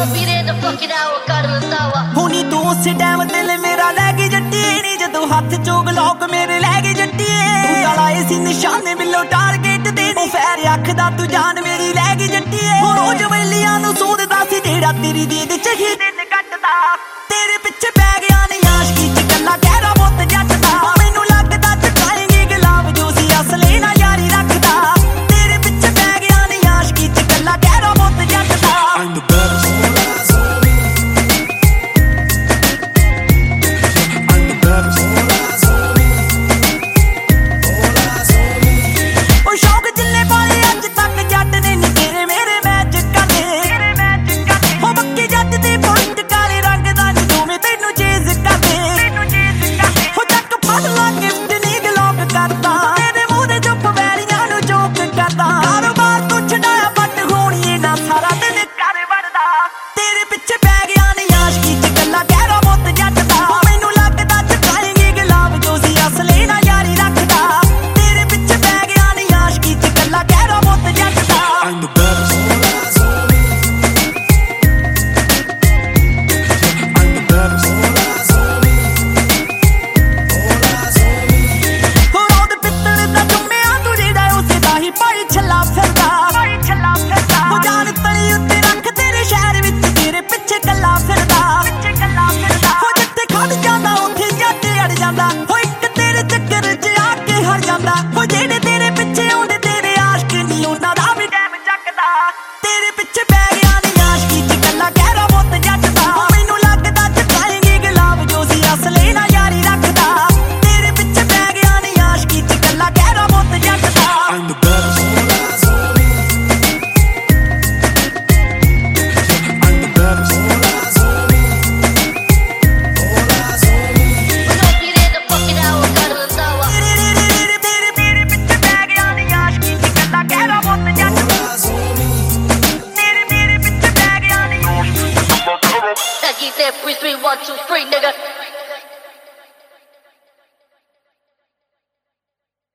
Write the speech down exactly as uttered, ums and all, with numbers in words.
ਹੁਣੀ ਤੂੰ ਉਸੇ ਟਾਈਮ ਦਿਲ ਮੇਰਾ ਲੈ ਗਈ ਜੱਟੀਏ ਨੀ ਜਦੋਂ ਹੱਥ ਚੋਂ ਗਲੌਕ ਮੇਰੇ ਲੈ ਗਈ ਜੱਟੀਏ ਤੂੰ ਲਾਏ ਸੀ ਨਿਸ਼ਾਨੇ ਬਿੱਲੋ ਟਾਰਗੇਟ ਦੇ ਨੀ ਫੈਰ ਅੱਖ ਦਾ ਤੂੰ ਜਾਨ ਮੇਰੀ ਲੈ ਗਈ ਜੱਟੀਏ ਰੋਜ਼ ਵੇਲੀਆਂ ਨੂੰ ਸੋਧਦਾ ਸੀ ਜਿਹੜਾ ਤੇਰੀ ਦੀਦ ਚ ਹੀ ਦਿਨ ਕੱਟਦਾ ਤੇਰੇ ਪਿੱਛੇ ਪੈ ਗਿਆ ਨੀ ਆਸ਼ਕੀ ਚ ਕੱਲਾ ਕਹਿਰਾ ਮੁੱਤ ਜੱਟ ਦਾ ਮੈਨੂੰ ਲੱਗਦਾ ਚੁਕਾਏਂਗੀ ਗੁਲਾਬ ਜੋ ਸੀ ਅਸਲੇ ਨਾ ਯਾਰੀ ਰੱਖਦਾ ਤੇਰੇ ਪਿੱਛੇ ਪੈ ਗਿਆ ਨੀ ਆਸ਼ਕੀ ਚ ਕੱਲਾ ਕਹਿਰਾ ਮੁੱਤ ਜੱਟ ਦਾ I'm the best. Three, three, one, two, three.